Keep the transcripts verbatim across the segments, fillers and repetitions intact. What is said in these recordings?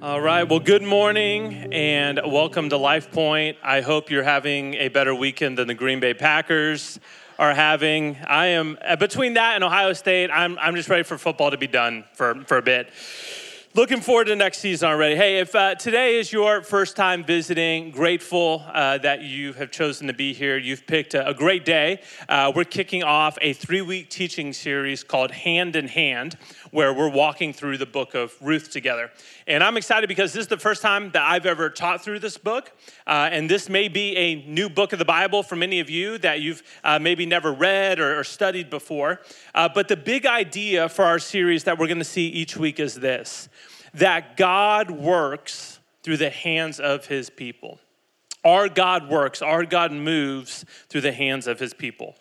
All right, well, good morning and welcome to Life Point. I hope you're having a better weekend than the Green Bay Packers are having. I am, between that and Ohio State, I'm I'm just ready for football to be done for, for a bit. Looking forward to next season already. Hey, if uh, today is your first time visiting, grateful uh, that you have chosen to be here. You've picked a, a great day. Uh, we're kicking off a three-week teaching series called Hand in Hand, where we're walking through the book of Ruth together. And I'm excited because this is the first time that I've ever taught through this book. Uh, and this may be a new book of the Bible for many of you that you've uh, maybe never read or, or studied before. Uh, but the big idea for our series that we're going to see each week is this: that God works through the hands of his people. Our God works, our God moves through the hands of his people.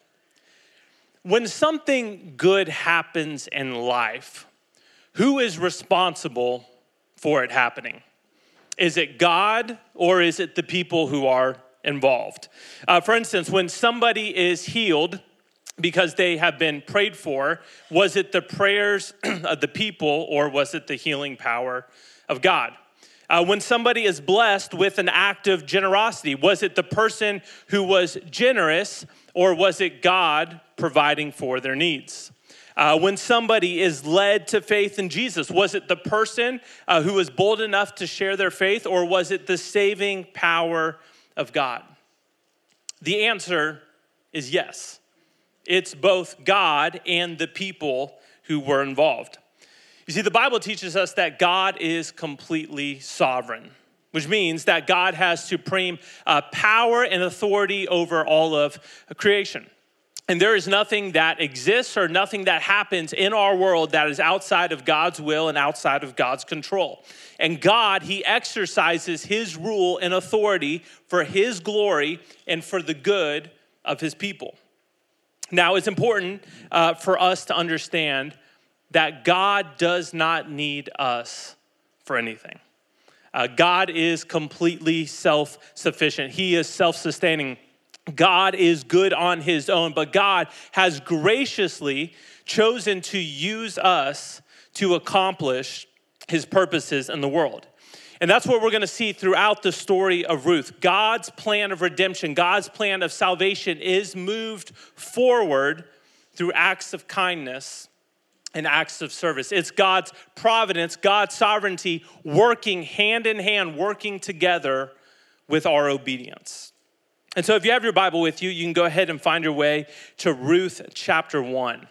When something good happens in life, who is responsible for it happening? Is it God or is it the people who are involved? Uh, for instance, when somebody is healed because they have been prayed for, was it the prayers of the people or was it the healing power of God? Uh, when somebody is blessed with an act of generosity, was it the person who was generous or was it God providing for their needs? Uh, when somebody is led to faith in Jesus, was it the person uh, who was bold enough to share their faith or was it the saving power of God? The answer is yes. It's both God and the people who were involved. You see, the Bible teaches us that God is completely sovereign, which means that God has supreme uh, power and authority over all of creation. And there is nothing that exists or nothing that happens in our world that is outside of God's will and outside of God's control. And God, he exercises his rule and authority for his glory and for the good of his people. Now, it's important uh, for us to understand that God does not need us for anything. Uh, God is completely self-sufficient. He is self-sustaining. God is good on his own, but God has graciously chosen to use us to accomplish his purposes in the world. And that's what we're going to see throughout the story of Ruth. God's plan of redemption, God's plan of salvation is moved forward through acts of kindness and acts of service. It's God's providence, God's sovereignty working hand in hand, working together with our obedience. And so if you have your Bible with you, you can go ahead and find your way to Ruth chapter one.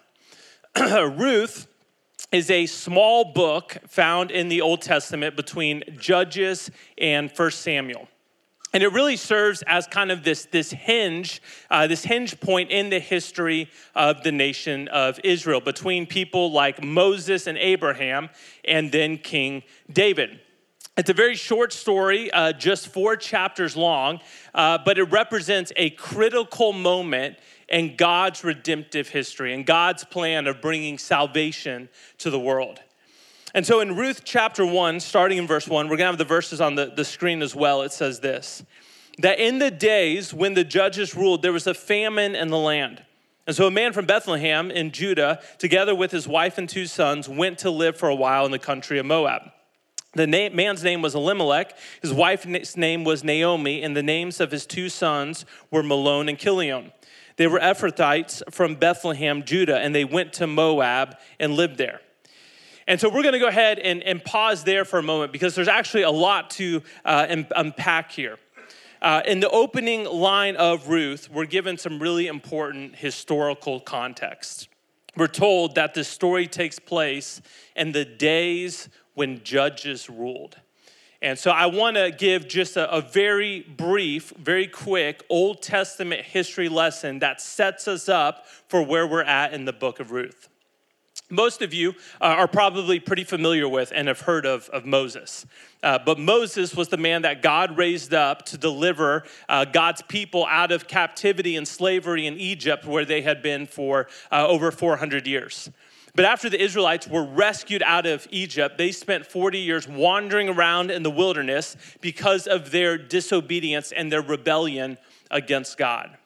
Ruth is a small book found in the Old Testament between Judges and First Samuel. And it really serves as kind of this, this hinge, uh, this hinge point in the history of the nation of Israel between people like Moses and Abraham and then King David. It's a very short story, uh, just four chapters long, uh, but it represents a critical moment in God's redemptive history and God's plan of bringing salvation to the world. And so in Ruth chapter one, starting in verse one, we're going to have the verses on the, the screen as well. It says this: that in the days when the judges ruled, there was a famine in the land. And so a man from Bethlehem in Judah, together with his wife and two sons, went to live for a while in the country of Moab. The name, man's name was Elimelech, his wife's name was Naomi, and the names of his two sons were Malon and Kilion. They were Ephrathites from Bethlehem, Judah, and they went to Moab and lived there. And so we're going to go ahead and, and pause there for a moment because there's actually a lot to uh, un- unpack here. Uh, in the opening line of Ruth, we're given some really important historical context. We're told that the story takes place in the days when judges ruled. And so I want to give just a, a very brief, very quick Old Testament history lesson that sets us up for where we're at in the book of Ruth. Most of you uh, are probably pretty familiar with and have heard of, of Moses. Uh, but Moses was the man that God raised up to deliver uh, God's people out of captivity and slavery in Egypt, where they had been for uh, over four hundred years. But after the Israelites were rescued out of Egypt, they spent forty years wandering around in the wilderness because of their disobedience and their rebellion against God.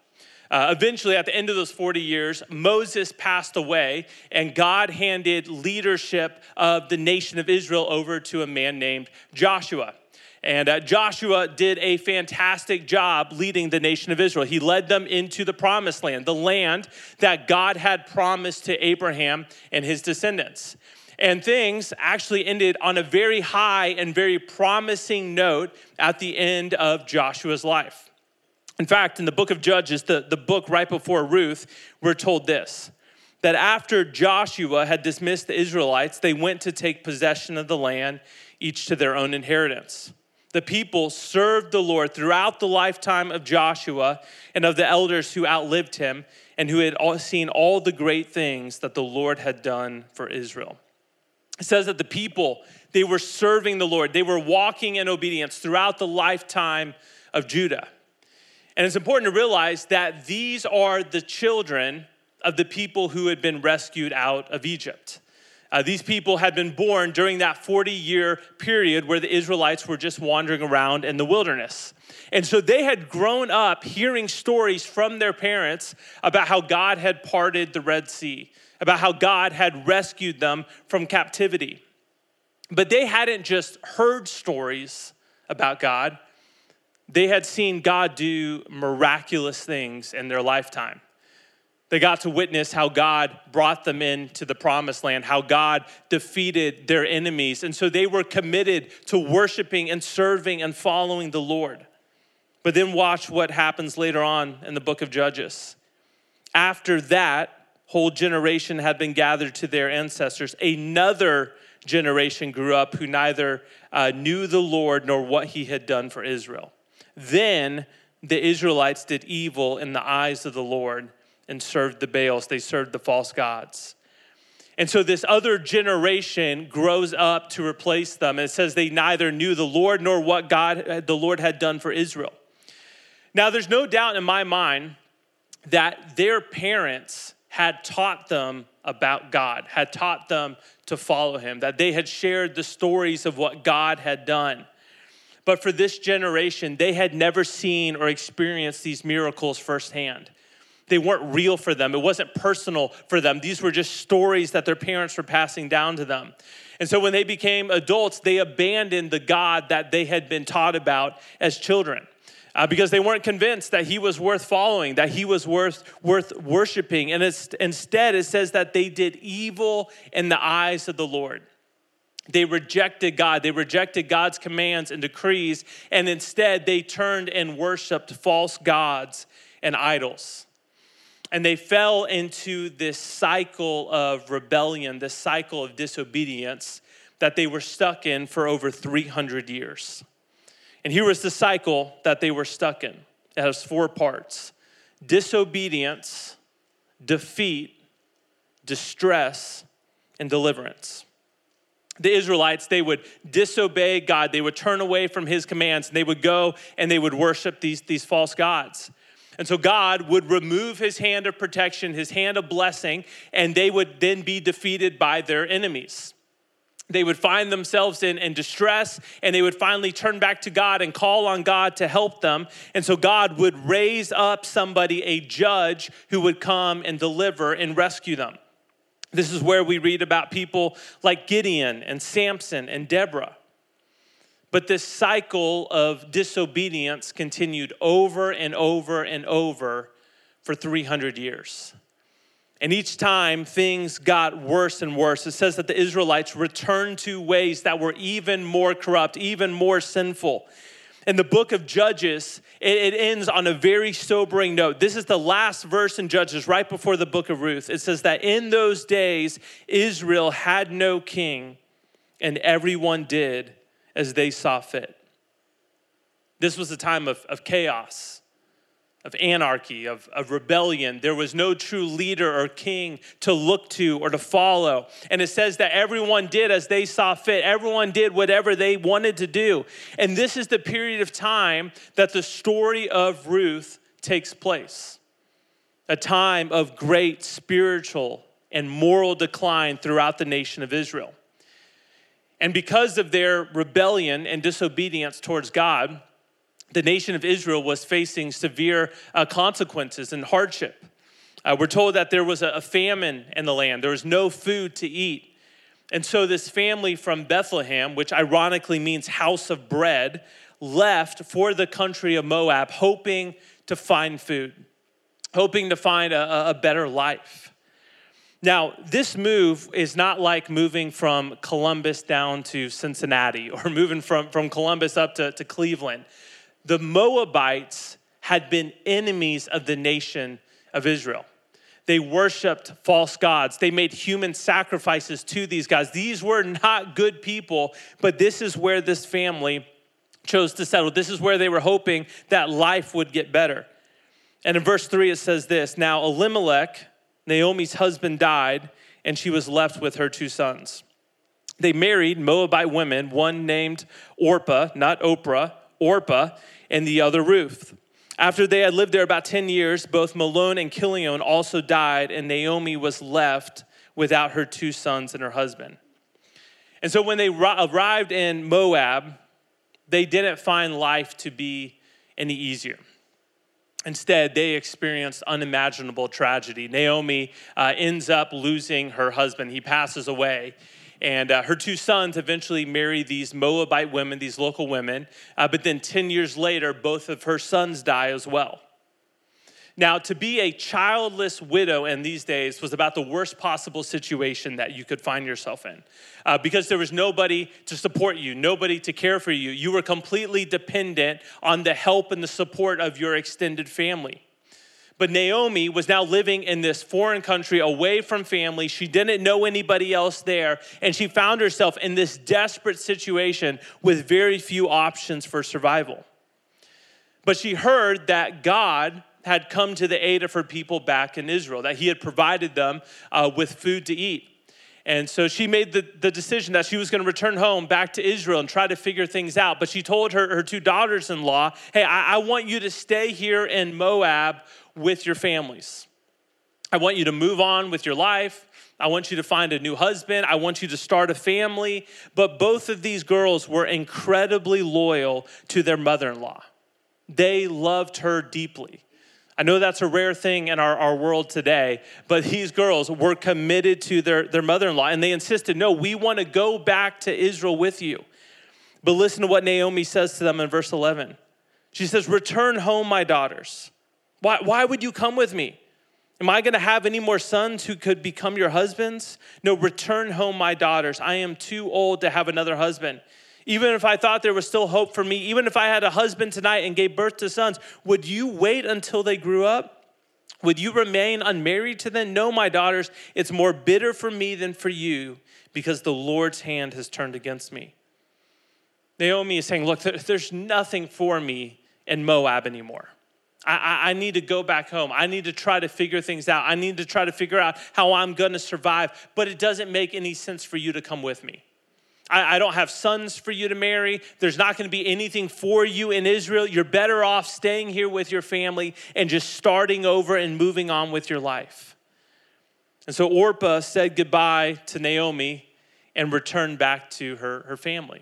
Uh, eventually, at the end of those forty years, Moses passed away, and God handed leadership of the nation of Israel over to a man named Joshua. And uh, Joshua did a fantastic job leading the nation of Israel. He led them into the promised land, the land that God had promised to Abraham and his descendants. And things actually ended on a very high and very promising note at the end of Joshua's life. In fact, in the book of Judges, the, the book right before Ruth, we're told this, that after Joshua had dismissed the Israelites, they went to take possession of the land, each to their own inheritance. The people served the Lord throughout the lifetime of Joshua and of the elders who outlived him and who had all seen all the great things that the Lord had done for Israel. It says that the people, they were serving the Lord. They were walking in obedience throughout the lifetime of Judah. And it's important to realize that these are the children of the people who had been rescued out of Egypt. Uh, these people had been born during that forty-year period where the Israelites were just wandering around in the wilderness. And so they had grown up hearing stories from their parents about how God had parted the Red Sea, about how God had rescued them from captivity. But they hadn't just heard stories about God. They had seen God do miraculous things in their lifetime. They got to witness how God brought them into the promised land, how God defeated their enemies. And so they were committed to worshiping and serving and following the Lord. But then watch what happens later on in the book of Judges. After that whole generation had been gathered to their ancestors, another generation grew up who neither uh, knew the Lord nor what he had done for Israel. Then the Israelites did evil in the eyes of the Lord and served the Baals. They served the false gods. And so this other generation grows up to replace them. It says they neither knew the Lord nor what God, the Lord had done for Israel. Now, there's no doubt in my mind that their parents had taught them about God, had taught them to follow him, that they had shared the stories of what God had done. But for this generation, they had never seen or experienced these miracles firsthand. They weren't real for them. It wasn't personal for them. These were just stories that their parents were passing down to them. And so when they became adults, they abandoned the God that they had been taught about as children uh, because they weren't convinced that he was worth following, that he was worth, worth worshiping. And it's, instead, it says that they did evil in the eyes of the Lord. They rejected God. They rejected God's commands and decrees, and instead they turned and worshiped false gods and idols. And they fell into this cycle of rebellion, this cycle of disobedience that they were stuck in for over three hundred years. And here was the cycle that they were stuck in. It has four parts: disobedience, defeat, distress, and deliverance. The Israelites, they would disobey God. They would turn away from his commands, and they would go and they would worship these, these false gods. And so God would remove his hand of protection, his hand of blessing, and they would then be defeated by their enemies. They would find themselves in, in distress, and they would finally turn back to God and call on God to help them. And so God would raise up somebody, a judge, who would come and deliver and rescue them. This is where we read about people like Gideon and Samson and Deborah. But this cycle of disobedience continued over and over and over for three hundred years. And each time things got worse and worse. It says that the Israelites returned to ways that were even more corrupt, even more sinful. In the book of Judges, it, it ends on a very sobering note. This is the last verse in Judges, right before the book of Ruth. It says that in those days, Israel had no king, and everyone did as they saw fit. This was a time of, of chaos, of anarchy, of, of rebellion. There was no true leader or king to look to or to follow. And it says that everyone did as they saw fit. Everyone did whatever they wanted to do. And this is the period of time that the story of Ruth takes place. A time of great spiritual and moral decline throughout the nation of Israel. And because of their rebellion and disobedience towards God, the nation of Israel was facing severe uh, consequences and hardship. Uh, we're told that there was a, a famine in the land. There was no food to eat. And so this family from Bethlehem, which ironically means house of bread, left for the country of Moab, hoping to find food, hoping to find a, a better life. Now, this move is not like moving from Columbus down to Cincinnati or moving from, from Columbus up to, to Cleveland. The Moabites had been enemies of the nation of Israel. They worshiped false gods. They made human sacrifices to these gods. These were not good people, but this is where this family chose to settle. This is where they were hoping that life would get better. And in verse three, it says this: Now Elimelech, Naomi's husband, died, and she was left with her two sons. They married Moabite women, one named Orpah, not Oprah, Orpah, and the other Ruth. After they had lived there about ten years, both Mahlon and Chilion also died, and Naomi was left without her two sons and her husband. And so when they arrived in Moab, they didn't find life to be any easier. Instead, they experienced unimaginable tragedy. Naomi uh, ends up losing her husband. He passes away. And uh, her two sons eventually marry these Moabite women, these local women. Uh, but then ten years later, both of her sons die as well. Now, to be a childless widow in these days was about the worst possible situation that you could find yourself in. Uh, because there was nobody to support you, nobody to care for you. You were completely dependent on the help and the support of your extended family. But Naomi was now living in this foreign country away from family. She didn't know anybody else there. And she found herself in this desperate situation with very few options for survival. But she heard that God had come to the aid of her people back in Israel, that he had provided them uh, with food to eat. And so she made the, the decision that she was going to return home back to Israel and try to figure things out. But she told her, her two daughters-in-law, hey, I, I want you to stay here in Moab with your families. I want you to move on with your life. I want you to find a new husband. I want you to start a family. But both of these girls were incredibly loyal to their mother-in-law. They loved her deeply. I know that's a rare thing in our, our world today, but these girls were committed to their, their mother-in-law, and they insisted, no, we want to go back to Israel with you. But listen to what Naomi says to them in verse eleven. She says, return home, my daughters. Why, why would you come with me? Am I going to have any more sons who could become your husbands? No, return home, my daughters. I am too old to have another husband. Even if I thought there was still hope for me, even if I had a husband tonight and gave birth to sons, would you wait until they grew up? Would you remain unmarried to them? No, my daughters, it's more bitter for me than for you because the Lord's hand has turned against me. Naomi is saying, look, there's nothing for me in Moab anymore. I, I need to go back home. I need to try to figure things out. I need to try to figure out how I'm going to survive, but it doesn't make any sense for you to come with me. I, I don't have sons for you to marry. There's not going to be anything for you in Israel. You're better off staying here with your family and just starting over and moving on with your life. And so Orpah said goodbye to Naomi and returned back to her, her family.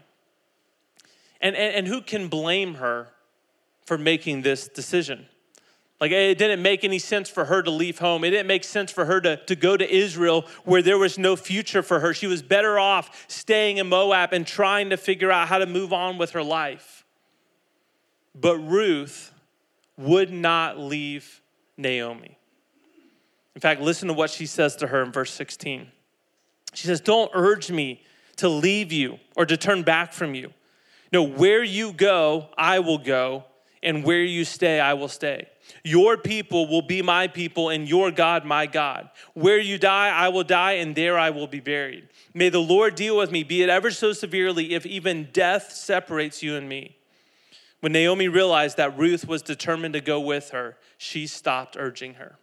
And, and, and who can blame her for making this decision? Like, it didn't make any sense for her to leave home. It didn't make sense for her to, to go to Israel where there was no future for her. She was better off staying in Moab and trying to figure out how to move on with her life. But Ruth would not leave Naomi. In fact, listen to what she says to her in verse sixteen. She says, don't urge me to leave you or to turn back from you. No, where you go, I will go, and where you stay, I will stay. Your people will be my people, and your God, my God. Where you die, I will die, and there I will be buried. May the Lord deal with me, be it ever so severely, if even death separates you and me. When Naomi realized that Ruth was determined to go with her, she stopped urging her.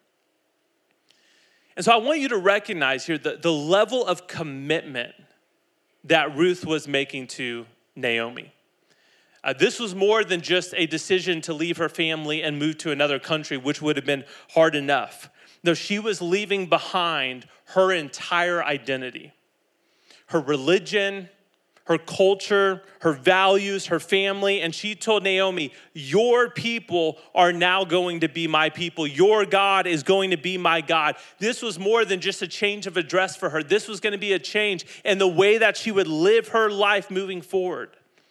And so I want you to recognize here the, the level of commitment that Ruth was making to Naomi. Uh, this was more than just a decision to leave her family and move to another country, which would have been hard enough. No, she was leaving behind her entire identity, her religion, her culture, her values, her family, and she told Naomi, your people are now going to be my people. Your God is going to be my God. This was more than just a change of address for her. This was going to be a change in the way that she would live her life moving forward.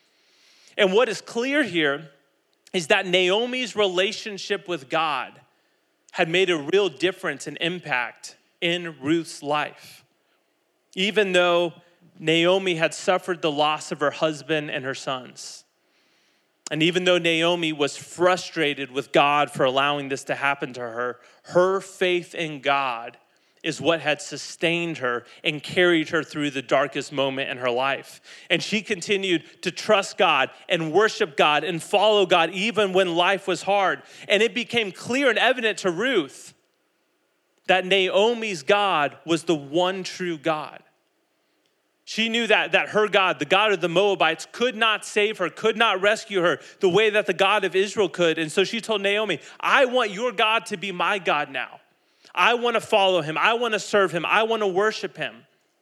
And what is clear here is that Naomi's relationship with God had made a real difference and impact in Ruth's life. Even though Naomi had suffered the loss of her husband and her sons. And even though Naomi was frustrated with God for allowing this to happen to her, her faith in God is what had sustained her and carried her through the darkest moment in her life. And she continued to trust God and worship God and follow God even when life was hard. And it became clear and evident to Ruth that Naomi's God was the one true God. She knew that, that her God, the God of the Moabites, could not save her, could not rescue her the way that the God of Israel could. And so she told Naomi, I want your God to be my God now. I want to follow him. I want to serve him. I want to worship him.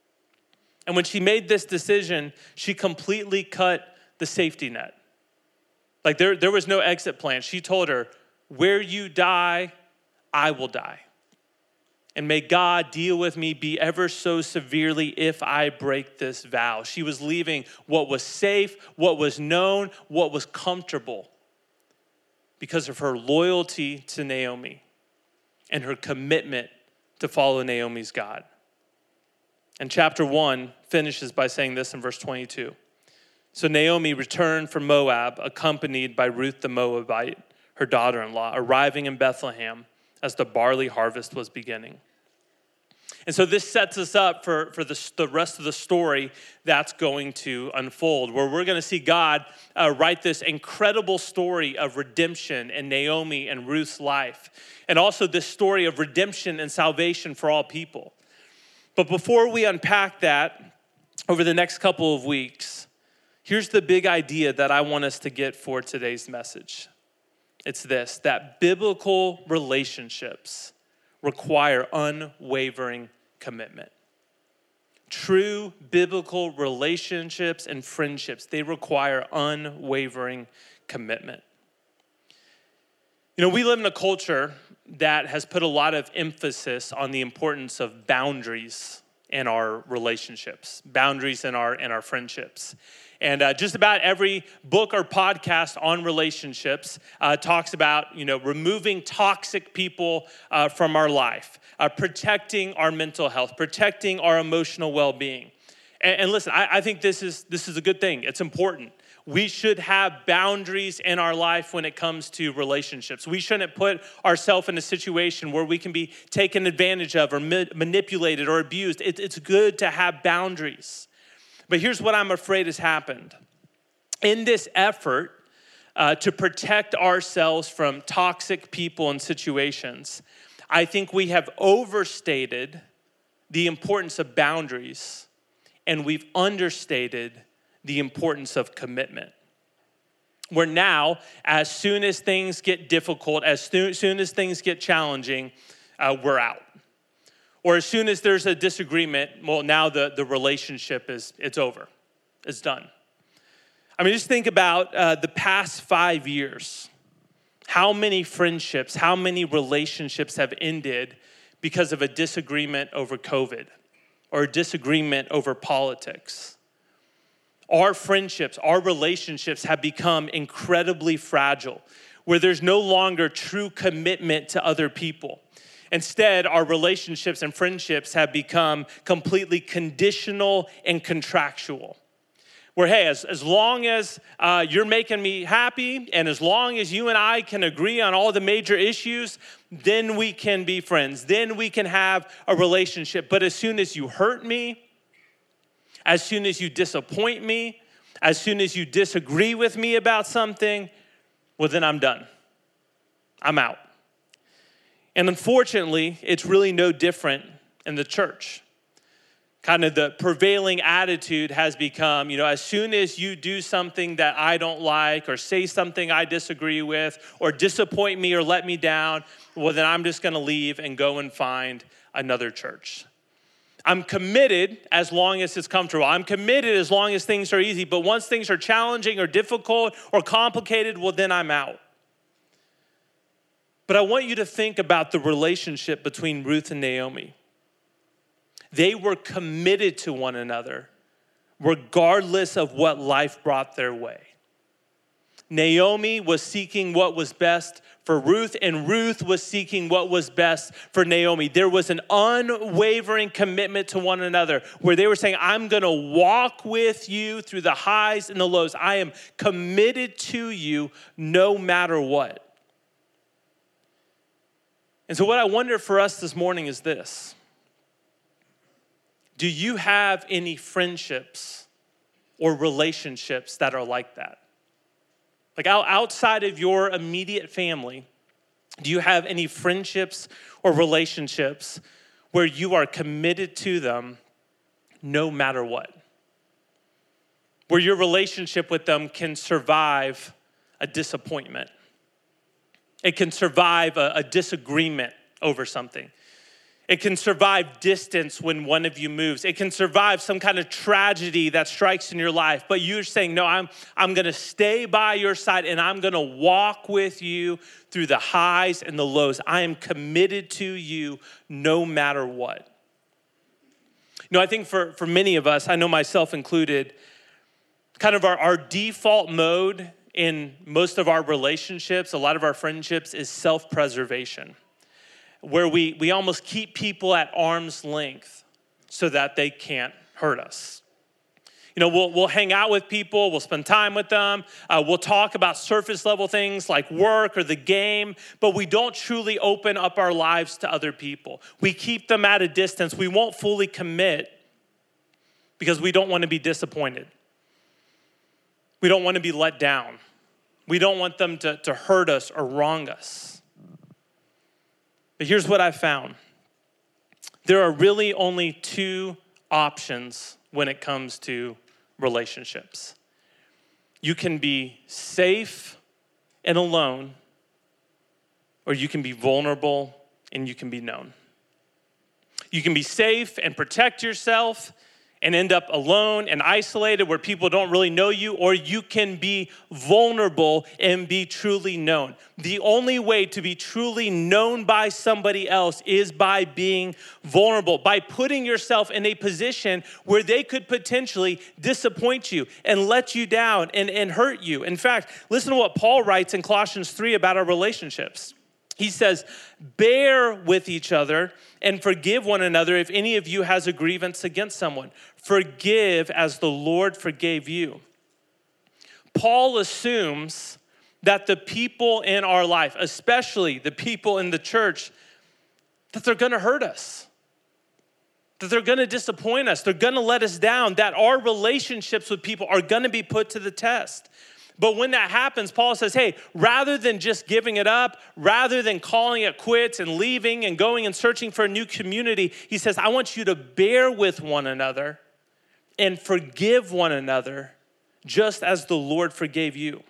And when she made this decision, she completely cut the safety net. Like there, there was no exit plan. She told her, where you die, I will die. And may God deal with me be ever so severely if I break this vow. She was leaving what was safe, what was known, what was comfortable because of her loyalty to Naomi and her commitment to follow Naomi's God. And chapter one finishes by saying this in verse twenty-two. So Naomi returned from Moab, accompanied by Ruth the Moabite, her daughter-in-law, arriving in Bethlehem as the barley harvest was beginning. And so this sets us up for, for the, the rest of the story that's going to unfold, where we're going to see God uh, write this incredible story of redemption in Naomi and Ruth's life, and also this story of redemption and salvation for all people. But before we unpack that over the next couple of weeks, here's the big idea that I want us to get for today's message. It's this, that biblical relationships require unwavering commitment. True biblical relationships and friendships, they require unwavering commitment. You know, we live in a culture that has put a lot of emphasis on the importance of boundaries in our relationships, boundaries in our in our friendships. And uh, just about every book or podcast on relationships uh, talks about, you know, removing toxic people uh, from our life, uh, protecting our mental health, protecting our emotional well-being. And, and listen, I, I think this is this is a good thing. It's important. We should have boundaries in our life when it comes to relationships. We shouldn't put ourselves in a situation where we can be taken advantage of or ma- manipulated or abused. It, it's good to have boundaries. But here's what I'm afraid has happened. In this effort uh, to protect ourselves from toxic people and situations, I think we have overstated the importance of boundaries, and we've understated the importance of commitment. Where now, as soon as things get difficult, as soon, soon as things get challenging, uh, we're out. Or as soon as there's a disagreement, well, now the, the relationship is, it's over. It's done. I mean, just think about uh, the past five years. How many friendships, how many relationships have ended because of a disagreement over COVID or a disagreement over politics? Our friendships, our relationships have become incredibly fragile, where there's no longer true commitment to other people. Instead, our relationships and friendships have become completely conditional and contractual. Where, hey, as, as long as uh, you're making me happy and as long as you and I can agree on all the major issues, then we can be friends. Then we can have a relationship. But as soon as you hurt me, as soon as you disappoint me, as soon as you disagree with me about something, well, then I'm done. I'm out. And unfortunately, it's really no different in the church. Kind of the prevailing attitude has become, you know, as soon as you do something that I don't like or say something I disagree with or disappoint me or let me down, well, then I'm just going to leave and go and find another church. I'm committed as long as it's comfortable. I'm committed as long as things are easy. But once things are challenging or difficult or complicated, well, then I'm out. But I want you to think about the relationship between Ruth and Naomi. They were committed to one another, regardless of what life brought their way. Naomi was seeking what was best for Ruth, and Ruth was seeking what was best for Naomi. There was an unwavering commitment to one another where they were saying, I'm going to walk with you through the highs and the lows. I am committed to you no matter what. And so what I wonder for us this morning is this. Do you have any friendships or relationships that are like that? Like outside of your immediate family, do you have any friendships or relationships where you are committed to them no matter what? Where your relationship with them can survive a disappointment. It can survive a, a disagreement over something. It can survive distance when one of you moves. It can survive some kind of tragedy that strikes in your life. But you're saying, no, I'm, I'm going to stay by your side and I'm going to walk with you through the highs and the lows. I am committed to you no matter what. You know, I think for, for many of us, I know myself included, kind of our, our default mode in most of our relationships, a lot of our friendships, is self-preservation, where we, we almost keep people at arm's length so that they can't hurt us. You know, we'll, we'll hang out with people, we'll spend time with them, uh, we'll talk about surface level things like work or the game, but we don't truly open up our lives to other people. We keep them at a distance. We won't fully commit because we don't want to be disappointed. We don't want to be let down. We don't want them to, to hurt us or wrong us. But here's what I found. There are really only two options when it comes to relationships. You can be safe and alone, or you can be vulnerable and you can be known. You can be safe and protect yourself and end up alone and isolated where people don't really know you, or you can be vulnerable and be truly known. The only way to be truly known by somebody else is by being vulnerable, by putting yourself in a position where they could potentially disappoint you and let you down and, and hurt you. In fact, listen to what Paul writes in Colossians three about our relationships. He says, bear with each other and forgive one another if any of you has a grievance against someone. Forgive as the Lord forgave you. Paul assumes that the people in our life, especially the people in the church, that they're going to hurt us, that they're going to disappoint us, they're going to let us down, that our relationships with people are going to be put to the test. But when that happens, Paul says, hey, rather than just giving it up, rather than calling it quits and leaving and going and searching for a new community, he says, I want you to bear with one another and forgive one another just as the Lord forgave you.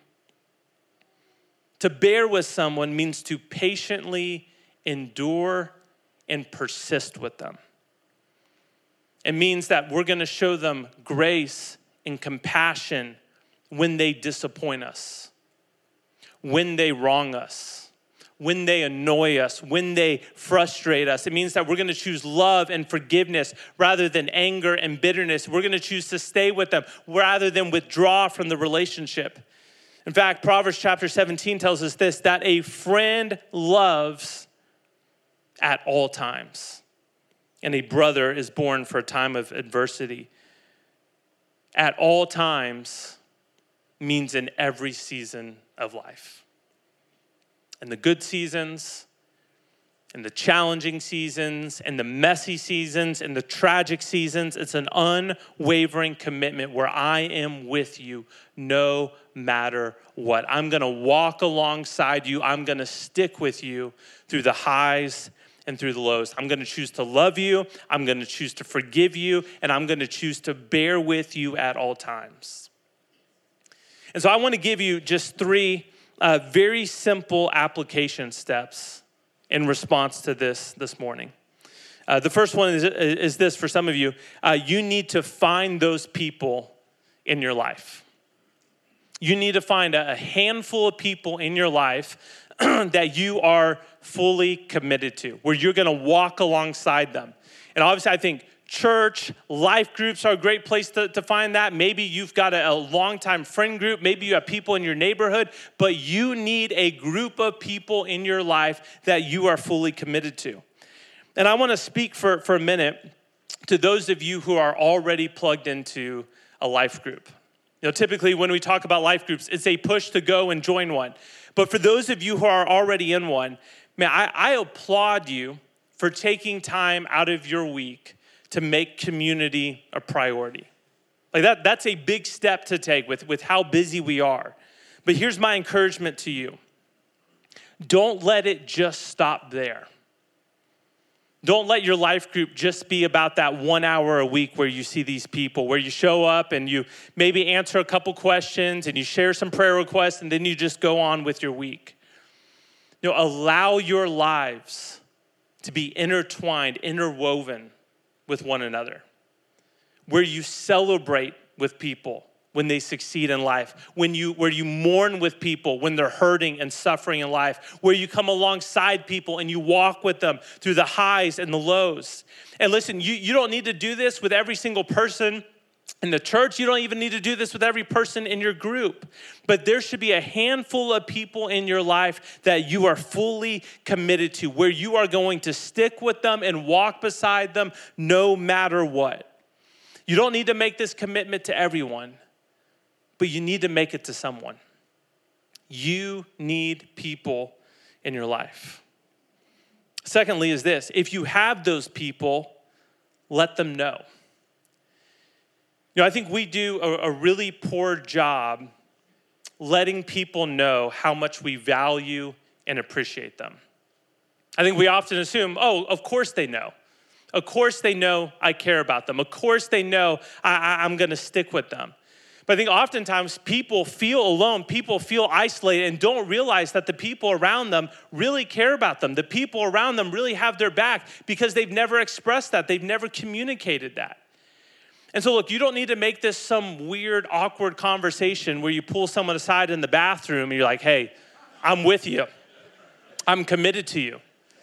To bear with someone means to patiently endure and persist with them. It means that we're going to show them grace and compassion when they disappoint us, when they wrong us, when they annoy us, when they frustrate us. It means that we're going to choose love and forgiveness rather than anger and bitterness. We're going to choose to stay with them rather than withdraw from the relationship. In fact, Proverbs chapter seventeen tells us this, that a friend loves at all times, and a brother is born for a time of adversity. At all times means in every season of life. In the good seasons, in the challenging seasons, in the messy seasons, in the tragic seasons, it's an unwavering commitment where I am with you no matter what. I'm going to walk alongside you. I'm going to stick with you through the highs and through the lows. I'm going to choose to love you. I'm going to choose to forgive you. And I'm going to choose to bear with you at all times. And so I want to give you just three uh, very simple application steps in response to this this morning. Uh, the first one is, is this for some of you. Uh, you need to find those people in your life. You need to find a handful of people in your life that you are fully committed to, where you're gonna walk alongside them. And obviously I think church, life groups are a great place to, to find that. Maybe you've got a, a longtime friend group. Maybe you have people in your neighborhood, but you need a group of people in your life that you are fully committed to. And I want to speak for, for a minute to those of you who are already plugged into a life group. You know, typically when we talk about life groups, it's a push to go and join one. But for those of you who are already in one, man, I, I applaud you for taking time out of your week to make community a priority. Like that, that's a big step to take with, with how busy we are. But here's my encouragement to you. Don't let it just stop there. Don't let your life group just be about that one hour a week where you see these people, where you show up and you maybe answer a couple questions and you share some prayer requests and then you just go on with your week. You know, allow your lives to be intertwined, interwoven with one another, where you celebrate with people when they succeed in life, when you where you mourn with people when they're hurting and suffering in life, where you come alongside people and you walk with them through the highs and the lows. And listen, you, you don't need to do this with every single person in the church. You don't even need to do this with every person in your group. But there should be a handful of people in your life that you are fully committed to, where you are going to stick with them and walk beside them no matter what. You don't need to make this commitment to everyone, but you need to make it to someone. You need people in your life. Secondly is this: if you have those people, let them know. You know, I think we do a, a really poor job letting people know how much we value and appreciate them. I think we often assume, oh, of course they know. Of course they know I care about them. Of course they know I, I, I'm gonna stick with them. But I think oftentimes people feel alone, people feel isolated and don't realize that the people around them really care about them. The people around them really have their back because they've never expressed that. They've never communicated that. And so look, you don't need to make this some weird, awkward conversation where you pull someone aside in the bathroom and you're like, hey, I'm with you. I'm committed to you.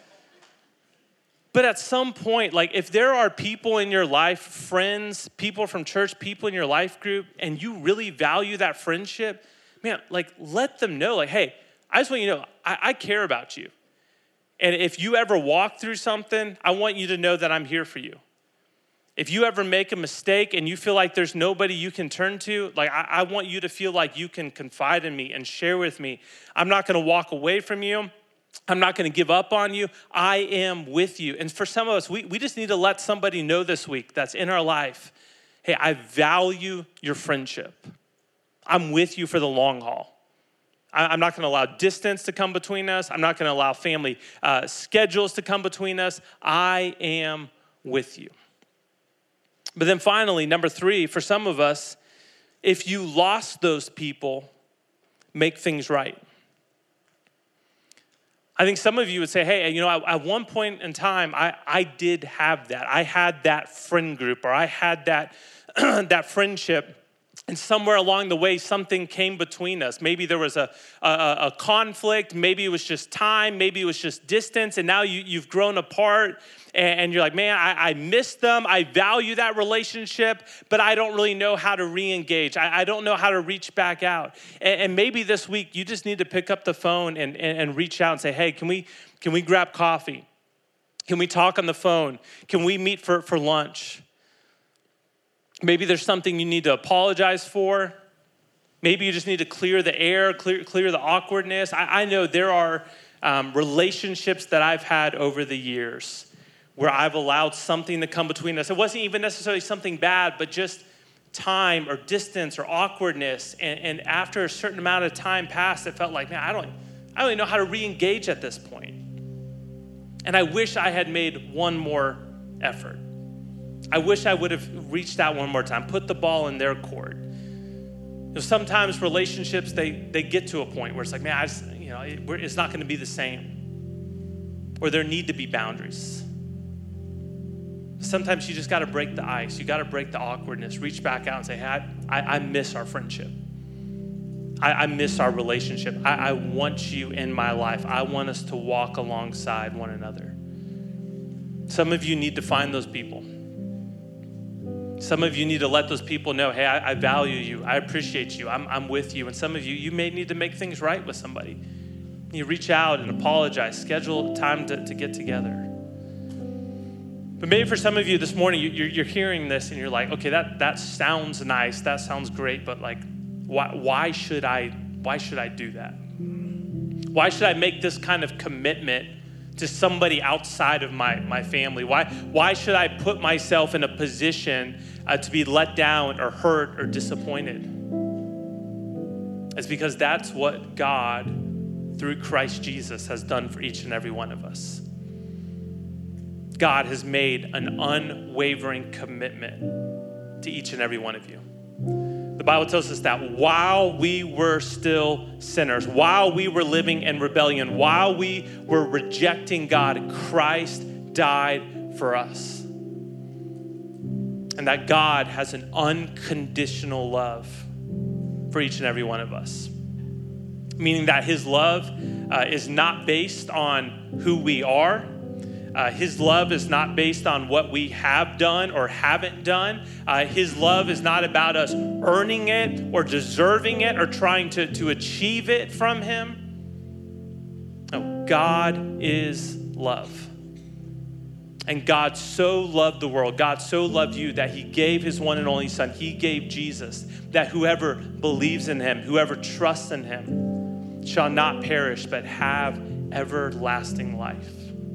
But at some point, like if there are people in your life, friends, people from church, people in your life group, and you really value that friendship, man, like let them know, like, hey, I just want you to know, I, I care about you. And if you ever walk through something, I want you to know that I'm here for you. If you ever make a mistake and you feel like there's nobody you can turn to, like I, I want you to feel like you can confide in me and share with me. I'm not gonna walk away from you. I'm not gonna give up on you. I am with you. And for some of us, we, we just need to let somebody know this week that's in our life, hey, I value your friendship. I'm with you for the long haul. I, I'm not gonna allow distance to come between us. I'm not gonna allow family uh, schedules to come between us. I am with you. But then finally, number three, for some of us, if you lost those people, make things right. I think some of you would say, hey, you know, at one point in time, I, I did have that. I had that friend group, or I had that, that friendship. And somewhere along the way, something came between us. Maybe there was a, a, a conflict. Maybe it was just time. Maybe it was just distance. And now you, you've grown apart. And, and you're like, man, I, I miss them. I value that relationship. But I don't really know how to re-engage. I, I don't know how to reach back out. And, and maybe this week, you just need to pick up the phone and, and, and reach out and say, hey, can we, can we grab coffee? Can we talk on the phone? Can we meet for, for lunch? Maybe there's something you need to apologize for. Maybe you just need to clear the air, clear, clear the awkwardness. I, I know there are um, relationships that I've had over the years where I've allowed something to come between us. It wasn't even necessarily something bad, but just time or distance or awkwardness. And, and after a certain amount of time passed, it felt like, man, I don't, I don't even know how to re-engage at this point. And I wish I had made one more effort. I wish I would have reached out one more time, put the ball in their court. You know, sometimes relationships, they they get to a point where it's like, man, I just, you know, it, it's not going to be the same. Or there need to be boundaries. Sometimes you just got to break the ice. You got to break the awkwardness. Reach back out and say, hey, I, I, I miss our friendship. I, I miss our relationship. I, I want you in my life. I want us to walk alongside one another. Some of you need to find those people. Some of you need to let those people know, hey, I, I value you. I appreciate you. I'm, I'm with you. And some of you, you may need to make things right with somebody. You reach out and apologize. Schedule time to, to get together. But maybe for some of you this morning, you, you're, you're hearing this and you're like, okay, that, that sounds nice. That sounds great. But like, why, why should I, why should I do that? Why should I make this kind of commitment to somebody outside of my, my family? Why, why should I put myself in a position uh, to be let down or hurt or disappointed? It's because that's what God, through Christ Jesus, has done for each and every one of us. God has made an unwavering commitment to each and every one of you. The Bible tells us that while we were still sinners, while we were living in rebellion, while we were rejecting God, Christ died for us. And that God has an unconditional love for each and every one of us. Meaning that his love uh, is not based on who we are. Uh, his love is not based on what we have done or haven't done. Uh, his love is not about us earning it or deserving it or trying to, to achieve it from him. No, God is love. And God so loved the world, God so loved you that he gave his one and only son. He gave Jesus, that whoever believes in him, whoever trusts in him, shall not perish but have everlasting life.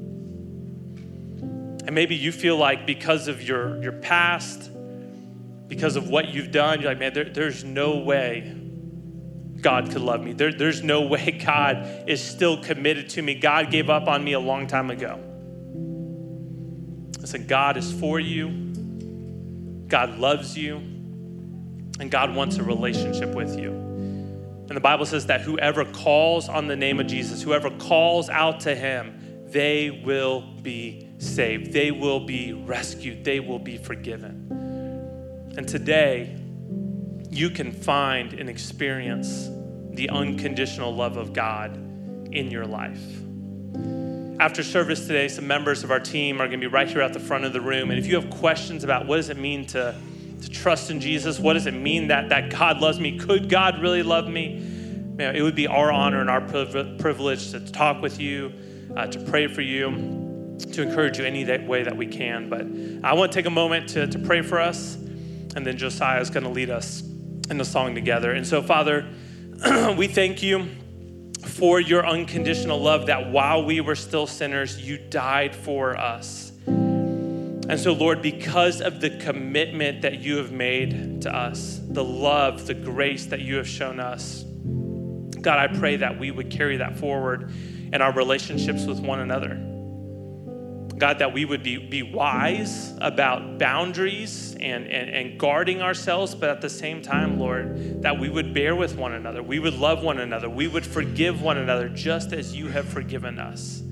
And maybe you feel like because of your, your past, because of what you've done, you're like, man, there, there's no way God could love me. There, there's no way God is still committed to me. God gave up on me a long time ago. Listen, God is for you. God loves you. And God wants a relationship with you. And the Bible says that whoever calls on the name of Jesus, whoever calls out to him, they will be saved. They will be rescued. They will be forgiven. And today, you can find and experience the unconditional love of God in your life. After service today, some members of our team are going to be right here at the front of the room. And if you have questions about what does it mean to, to trust in Jesus, what does it mean that, that God loves me? Could God really love me? Man, it would be our honor and our privilege to talk with you, uh, to pray for you, to encourage you any way that we can. But I want to take a moment to, to pray for us, and then Josiah is going to lead us in the song together. And so, Father, we thank you for your unconditional love, that while we were still sinners, you died for us. And so, Lord, because of the commitment that you have made to us, the love, the grace that you have shown us, God, I pray that we would carry that forward in our relationships with one another. God, that we would be, be wise about boundaries and, and, and guarding ourselves, but at the same time, Lord, that we would bear with one another. We would love one another. We would forgive one another just as you have forgiven us.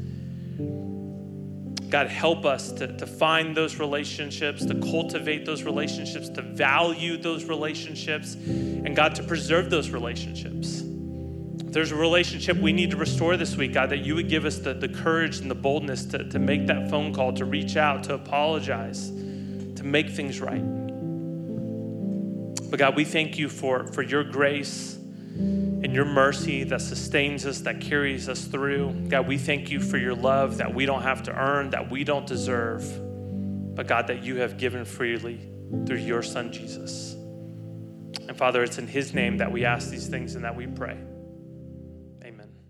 God, help us to, to find those relationships, to cultivate those relationships, to value those relationships, and God, to preserve those relationships. If there's a relationship we need to restore this week, God, that you would give us the, the courage and the boldness to, to make that phone call, to reach out, to apologize, to make things right. But God, we thank you for, for your grace and your mercy that sustains us, that carries us through. God, we thank you for your love that we don't have to earn, that we don't deserve, but God, that you have given freely through your son, Jesus. And Father, it's in his name that we ask these things and that we pray. Amen.